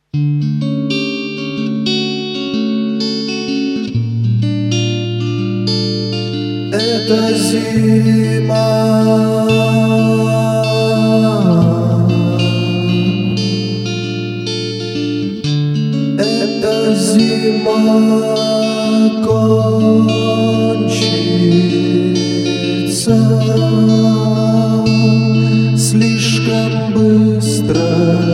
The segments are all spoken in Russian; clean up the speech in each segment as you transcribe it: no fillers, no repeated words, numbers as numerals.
Это зима, эта зима кончится слишком быстро.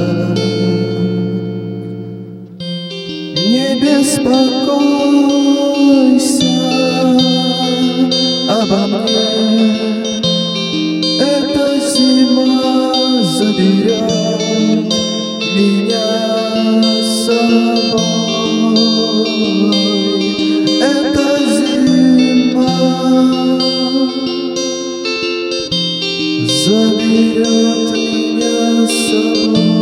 Не беспокойся обо мне, эта зима заберет меня с собой. Эта зима заберет меня с собой.